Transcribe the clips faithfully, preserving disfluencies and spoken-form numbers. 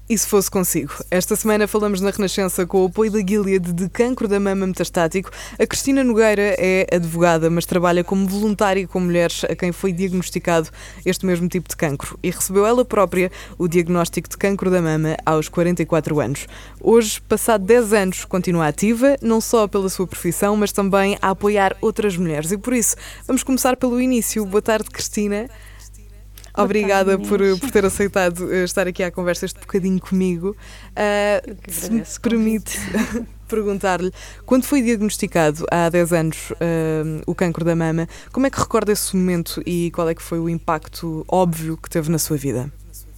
E se fosse consigo? Esta semana falamos na Renascença com o apoio da Gilead de cancro da mama metastático. A Cristina Nogueira é advogada, mas trabalha como voluntária com mulheres a quem foi diagnosticado este mesmo tipo de cancro. E recebeu ela própria o diagnóstico de cancro da mama aos quarenta e quatro anos. Hoje, passado dez anos, continua ativa, não só pela sua profissão, mas também a apoiar outras mulheres. E por isso, vamos começar pelo início. Boa tarde, Cristina. Obrigada por, por ter aceitado estar aqui à conversa este bocadinho comigo. Uh, se me permite perguntar-lhe, quando foi diagnosticado há dez anos uh, o cancro da mama, como é que recorda esse momento e qual é que foi o impacto óbvio que teve na sua vida?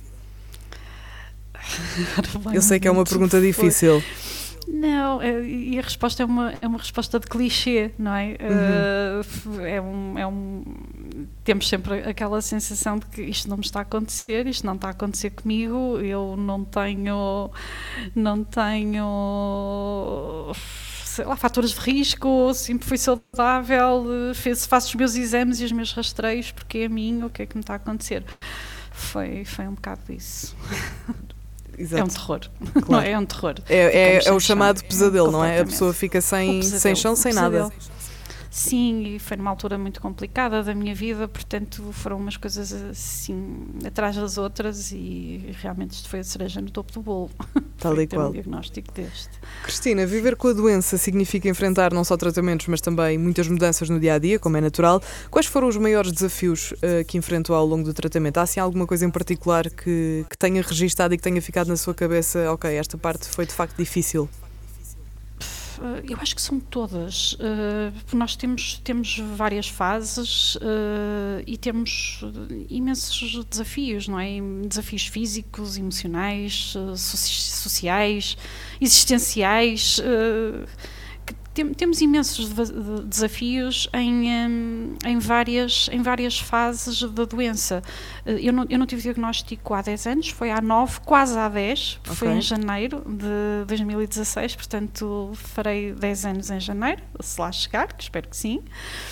Eu sei que é uma pergunta difícil. Não, e a resposta é uma, é uma resposta de clichê, não é? Uhum. Uh, é um, é um, temos sempre aquela sensação de que isto não me está a acontecer, isto não está a acontecer comigo, eu não tenho, não tenho, sei lá, fatores de risco, sempre fui saudável, fez, faço os meus exames e os meus rastreios, porque é a mim, o que é que me está a acontecer? Foi, foi um bocado isso. Exato. É um terror, claro. Não, é um terror. É, é, é o chamado pesadelo, é, não é? A pessoa fica sem, sem chão, sem nada. Sim, e foi numa altura muito complicada da minha vida, portanto foram umas coisas assim, atrás das outras, e realmente isto foi a cereja no topo do bolo. Tal e qual. Um diagnóstico deste. Cristina, viver com a doença significa enfrentar não só tratamentos, mas também muitas mudanças no dia-a-dia, como é natural. Quais foram os maiores desafios uh, que enfrentou ao longo do tratamento? Há assim alguma coisa em particular que, que tenha registado e que tenha ficado na sua cabeça, ok, esta parte foi de facto difícil? Eu acho que são todas, uh, nós temos, temos várias fases uh, e temos imensos desafios, não é? Desafios físicos, emocionais, uh, sociais, existenciais, uh, que tem, temos imensos desafios em, um, em, várias, em várias fases da doença. Uh, eu, não, eu não tive diagnóstico há dez anos, foi há nove, quase há dez, okay. Foi em janeiro de dois mil e dezasseis, portanto farei dez anos em janeiro, se lá chegar, que espero que sim.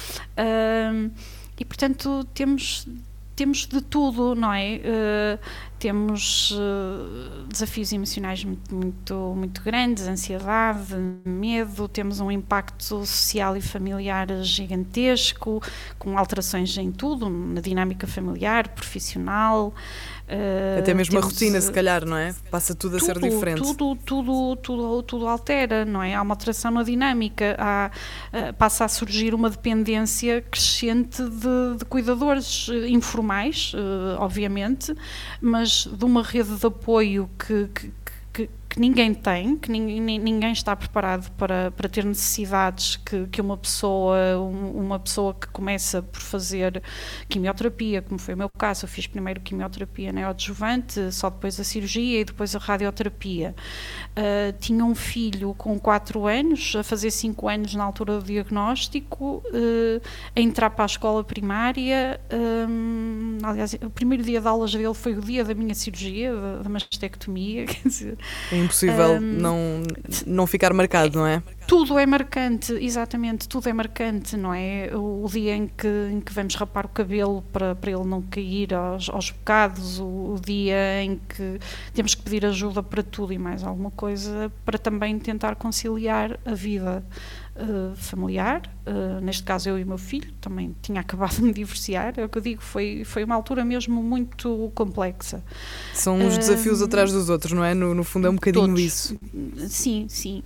Uh, e portanto temos... Temos de tudo, não é? Uh, temos uh, desafios emocionais muito, muito, muito grandes, ansiedade, medo, temos um impacto social e familiar gigantesco, com alterações em tudo, na dinâmica familiar, profissional. Uh, Até mesmo a rotina, se calhar, não é? Passa tudo a tudo, ser diferente. Tudo, tudo, tudo, tudo altera, não é? Há uma alteração na dinâmica, há, uh, passa a surgir uma dependência crescente de, de cuidadores uh, informais, uh, obviamente, mas de uma rede de apoio que, que, que, que ninguém tem, que ninguém, ninguém está preparado para, para ter necessidades que, que uma pessoa, um, uma pessoa que começa por fazer quimioterapia, como foi o meu caso, eu fiz primeiro quimioterapia neoadjuvante, só depois a cirurgia e depois a radioterapia. Uh, tinha um filho com quatro anos, a fazer cinco anos na altura do diagnóstico, uh, a entrar para a escola primária, um, aliás, o primeiro dia de aulas dele foi o dia da minha cirurgia, da, da mastectomia, quer dizer... É impossível um, não, não ficar marcado, não é? Tudo é marcante, exatamente, tudo é marcante, não é? O, o dia em que, em que vamos rapar o cabelo para, para ele não cair aos, aos bocados, o, o dia em que temos que pedir ajuda para tudo e mais alguma coisa, para também tentar conciliar a vida uh, familiar, uh, neste caso eu e o meu filho, também tinha acabado de me divorciar, é o que eu digo, foi, foi uma altura mesmo muito complexa. São uns uh, desafios atrás dos outros, não é? No, no fundo é um bocadinho todos. Isso. Sim, sim.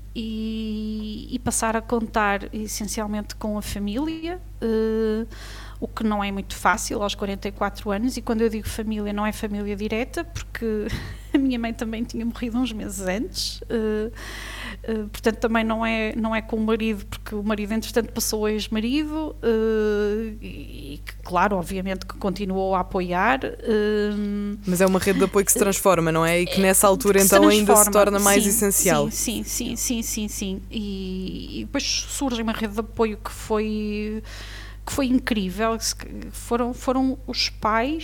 E, e passar a contar essencialmente com a família, uh, o que não é muito fácil aos quarenta e quatro anos, e quando eu digo família não é família direta, porque a minha mãe também tinha morrido uns meses antes, uh, uh, portanto também não é, não é com o marido, porque o marido entretanto passou a ex-marido, uh, e que claro, obviamente que continuou a apoiar. Uh, Mas é uma rede de apoio que se transforma, não é? E que nessa altura que então ainda se torna mais sim, essencial. Sim, sim, sim, sim, sim, sim. E, e depois surge uma rede de apoio que foi... que foi incrível, foram, foram os pais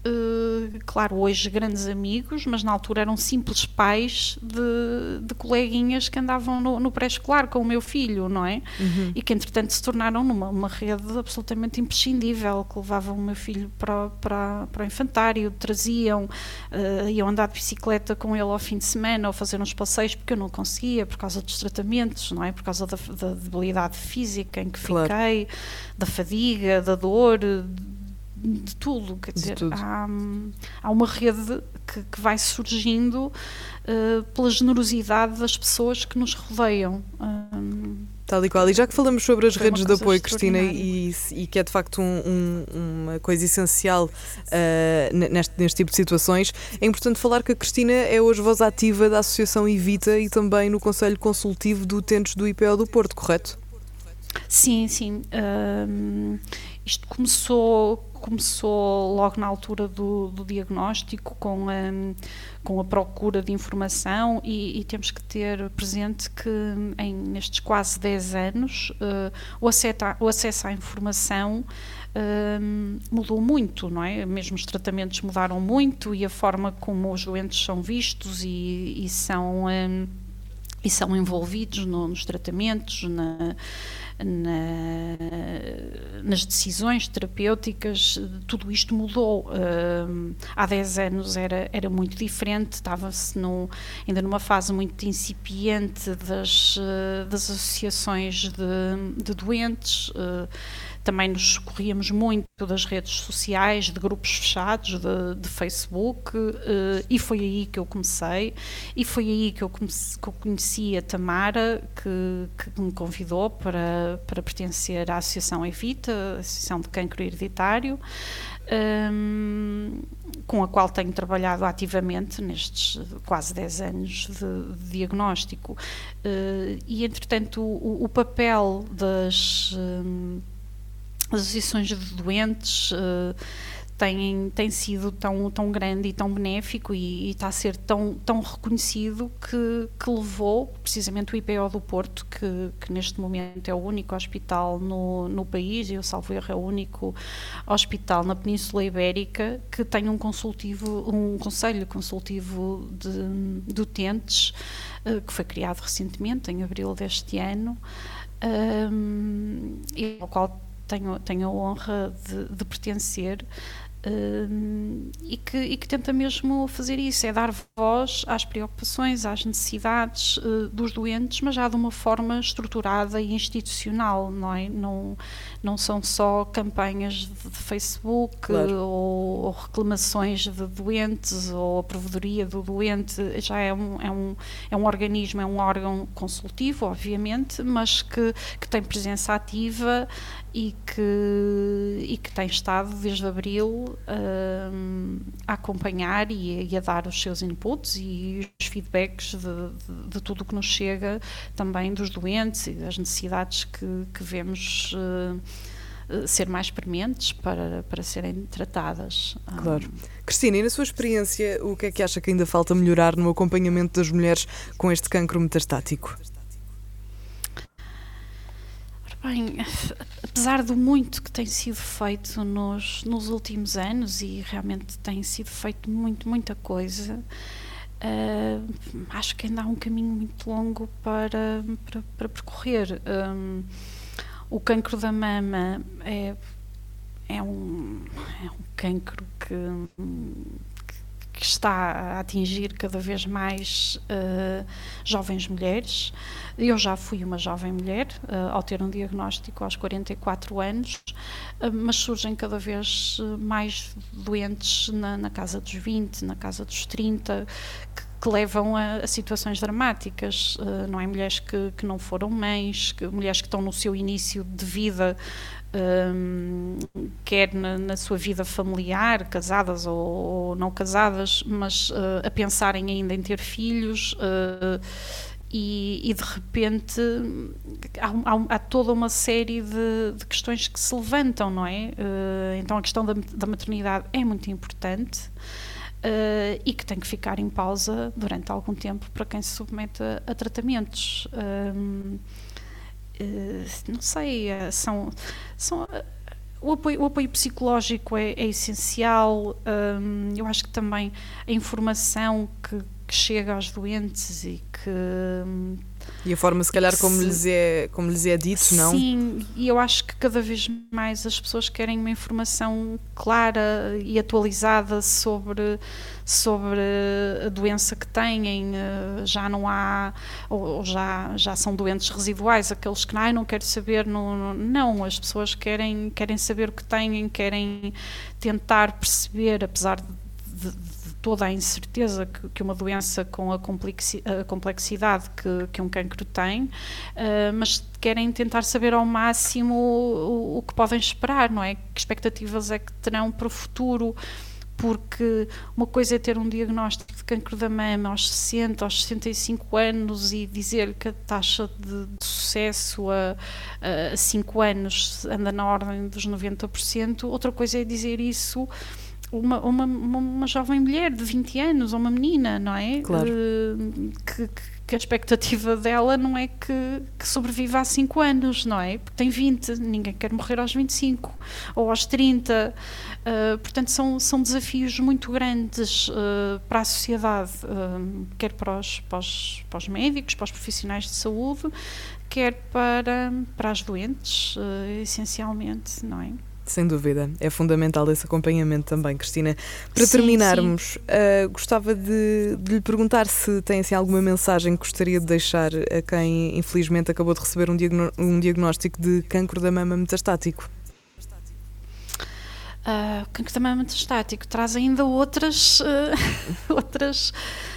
Uh, claro, hoje grandes amigos, mas na altura eram simples pais de, de coleguinhas que andavam no, no pré-escolar com o meu filho, não é? Uhum. E que entretanto se tornaram numa uma rede absolutamente imprescindível, que levavam o meu filho para, para, para o infantário, traziam, uh, iam andar de bicicleta com ele ao fim de semana ou fazer uns passeios, porque eu não conseguia por causa dos tratamentos, não é? Por causa da, da debilidade física em que claro. Fiquei, da fadiga, da dor, de tudo, quer dizer, há, há uma rede que, que vai surgindo uh, pela generosidade das pessoas que nos rodeiam. Um, Tal e qual. E já que falamos sobre as redes de apoio, Cristina, e, e que é de facto um, um, uma coisa essencial uh, neste, neste tipo de situações, é importante falar que a Cristina é hoje voz ativa da Associação Evita e também no Conselho Consultivo de Utentes do I P O do Porto, correto? Sim, sim. Um, isto começou... Começou logo na altura do, do diagnóstico, com a, com a procura de informação, e, e temos que ter presente que em, nestes quase dez anos uh, o, acesso, o acesso à informação uh, mudou muito, não é? Mesmo os tratamentos mudaram muito e a forma como os doentes são vistos e, e, são, um, e são envolvidos no, nos tratamentos, na Na, nas decisões terapêuticas, tudo isto mudou. Uh, há dez anos era, era muito diferente, estava-se no, ainda numa fase muito incipiente das, uh, das associações de, de doentes. Uh, também nos socorríamos muito das redes sociais, de grupos fechados, de, de Facebook, uh, e foi aí que eu comecei, e foi aí que eu, comece, que eu conheci a Tamara, que, que me convidou para, para pertencer à Associação Evita, a Associação de Cancro Hereditário, um, com a qual tenho trabalhado ativamente nestes quase dez anos de, de diagnóstico. Uh, e, entretanto, o, o papel das... Um, As associações de doentes uh, têm, têm sido tão, tão grande e tão benéfico e, e está a ser tão, tão reconhecido que, que levou precisamente o I P O do Porto, que, que neste momento é o único hospital no, no país, e eu salvo erro é o único hospital na Península Ibérica que tem um consultivo, um conselho consultivo de, de utentes, uh, que foi criado recentemente, em abril deste ano, um, e ao qual Tenho, tenho a honra de, de pertencer, uh, e, que, e que tenta mesmo fazer isso, é dar voz às preocupações, às necessidades uh, dos doentes, mas já de uma forma estruturada e institucional, não é? Não, não são só campanhas de, de Facebook, claro. ou, ou reclamações de doentes, ou a provedoria do doente, já é um, é um, é um organismo, é um órgão consultivo, obviamente, mas que, que tem presença ativa e que, e que tem estado desde abril uh, a acompanhar e, e a dar os seus inputs e os feedbacks de, de, de tudo o que nos chega, também dos doentes e das necessidades que, que vemos uh, ser mais prementes para, para serem tratadas. Claro. Um, Cristina, e na sua experiência, o que é que acha que ainda falta melhorar no acompanhamento das mulheres com este cancro metastático? Bem, apesar do muito que tem sido feito nos, nos últimos anos, e realmente tem sido feito muito, muita coisa, uh, acho que ainda há um caminho muito longo para, para, para percorrer. Um, o cancro da mama é, é, um, é um cancro que... que está a atingir cada vez mais uh, jovens mulheres. Eu já fui uma jovem mulher, uh, ao ter um diagnóstico aos quarenta e quatro anos, uh, mas surgem cada vez mais doentes na, na casa dos vinte, na casa dos trinta, que, que levam a, a situações dramáticas, uh, não é? Mulheres que, que não foram mães, que, mulheres que estão no seu início de vida, Um, quer na, na sua vida familiar, casadas ou, ou não casadas, mas uh, a pensarem ainda em ter filhos, uh, e, e de repente há, há, há toda uma série de, de questões que se levantam, não é? Uh, então a questão da, da maternidade é muito importante, uh, e que tem que ficar em pausa durante algum tempo para quem se submete a, a tratamentos. Um, Uh, não sei, uh, são, são uh, O apoio, o apoio psicológico é, é essencial. Um, eu acho que também a informação que, que chega aos doentes e que... E a forma, se calhar, como, se, lhes é, como lhes é dito, não? Sim, e eu acho que cada vez mais as pessoas querem uma informação clara e atualizada sobre, sobre a doença que têm. Já não há, ou já, já são doentes residuais, aqueles que não, não quero saber, não, não, as pessoas querem, querem saber o que têm, querem tentar perceber, apesar de, de toda a incerteza que, que uma doença com a, complexi, a complexidade que, que um cancro tem, uh, mas querem tentar saber ao máximo o, o que podem esperar, não é? Que expectativas é que terão para o futuro, porque uma coisa é ter um diagnóstico de cancro da mama aos sessenta, aos sessenta e cinco anos e dizer que a taxa de, de sucesso a, a cinco anos anda na ordem dos noventa por cento, outra coisa é dizer isso Uma, uma, uma jovem mulher de vinte anos, ou uma menina, não é? Claro. Uh, que, que a expectativa dela não é que, que sobreviva há cinco anos, não é? Porque tem vinte, ninguém quer morrer aos vinte e cinco ou aos trinta. Uh, portanto, são, são desafios muito grandes uh, para a sociedade, uh, quer para os, para, os, para os médicos, para os profissionais de saúde, quer para, para as doentes, uh, essencialmente, não é? Sem dúvida, é fundamental esse acompanhamento também, Cristina. Para sim, terminarmos, sim. Uh, gostava de, de lhe perguntar se tem assim, alguma mensagem que gostaria de deixar a quem infelizmente acabou de receber um, diagno- um diagnóstico de cancro da mama metastático. Uh, o cancro da mama metastático traz ainda outras, uh, outras,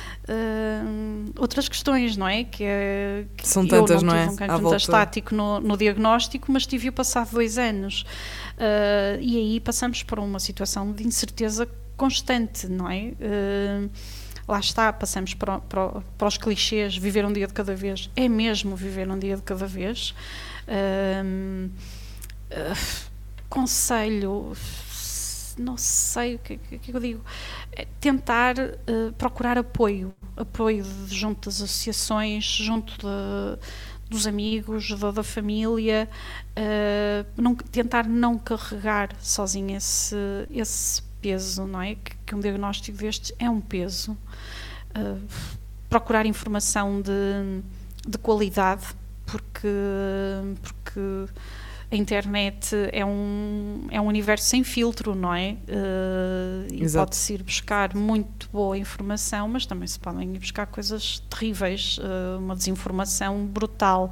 uh, outras questões, não é? Que, é, que São tantas, eu não, não tive é? um cancro metastático no, no diagnóstico, mas tive-o passado dois anos. Uh, e aí passamos por uma situação de incerteza constante, não é? Uh, lá está, passamos para, para, para os clichês, viver um dia de cada vez. É mesmo viver um dia de cada vez. Uh, uh, conselho, não sei o que, que, que eu digo, é tentar uh, procurar apoio, apoio de, junto das associações, junto de dos amigos, da, da família, uh, não, tentar não carregar sozinho esse, esse peso, não é? Que, que um diagnóstico destes é um peso. Uh, procurar informação de, de qualidade, porque, porque a internet é um, é um universo sem filtro, não é? Uh, e pode-se ir buscar muito boa informação, mas também se podem ir buscar coisas terríveis, uh, uma desinformação brutal.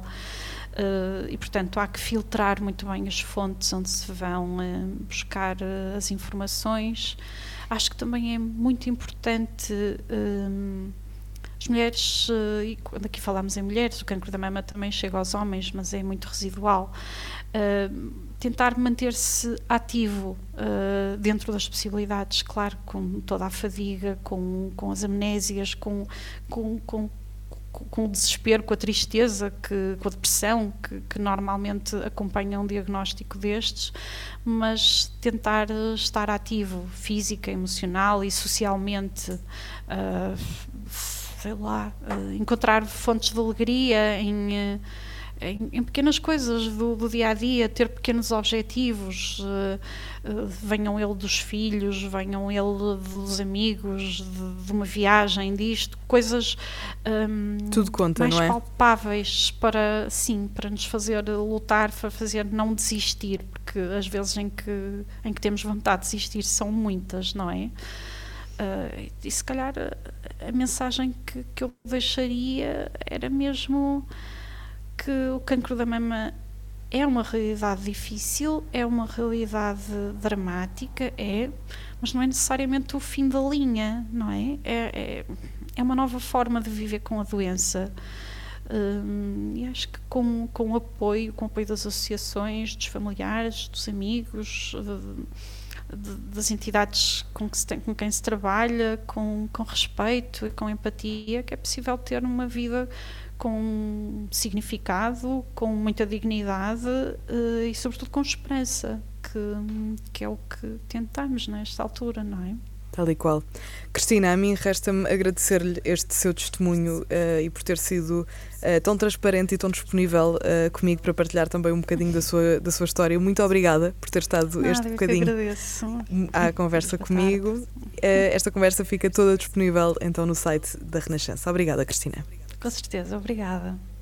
Uh, e, portanto, há que filtrar muito bem as fontes onde se vão uh, buscar uh, as informações. Acho que também é muito importante... Uh, As mulheres, e quando aqui falamos em mulheres, o cancro da mama também chega aos homens, mas é muito residual, uh, tentar manter-se ativo uh, dentro das possibilidades, claro, com toda a fadiga, com, com as amnésias, com, com, com, com o desespero, com a tristeza, que, com a depressão que, que normalmente acompanha um diagnóstico destes, mas tentar estar ativo física, emocional e socialmente, uh, sei lá, uh, encontrar fontes de alegria em, em, em pequenas coisas do, do dia-a-dia, ter pequenos objetivos, uh, uh, venham ele dos filhos, venham ele dos amigos, de, de uma viagem, disto, coisas um, tudo conta, mais não é? palpáveis para, sim, para nos fazer lutar, para fazer não desistir, porque as vezes em que, em que temos vontade de desistir são muitas, não é? Uh, e se calhar a, a mensagem que, que eu deixaria era mesmo que o cancro da mama é uma realidade difícil, é uma realidade dramática, é, mas não é necessariamente o fim da linha, não é? É, é, é uma nova forma de viver com a doença. Um, e acho que com, com o apoio, com o apoio das associações, dos familiares, dos amigos, de, de, das entidades com, que se tem, com quem se trabalha, com, com respeito e com empatia, que é possível ter uma vida com significado, com muita dignidade uh, e sobretudo com esperança, que, que é o que tentamos nesta altura, não é? Tal e qual. Cristina, a mim resta-me agradecer-lhe este seu testemunho uh, e por ter sido uh, tão transparente e tão disponível uh, comigo para partilhar também um bocadinho da sua, da sua história. Muito obrigada por ter estado Nada, este eu bocadinho que agradeço. à conversa comigo. Uh, esta conversa fica toda disponível então no site da Renascença. Obrigada, Cristina. Com certeza, obrigada.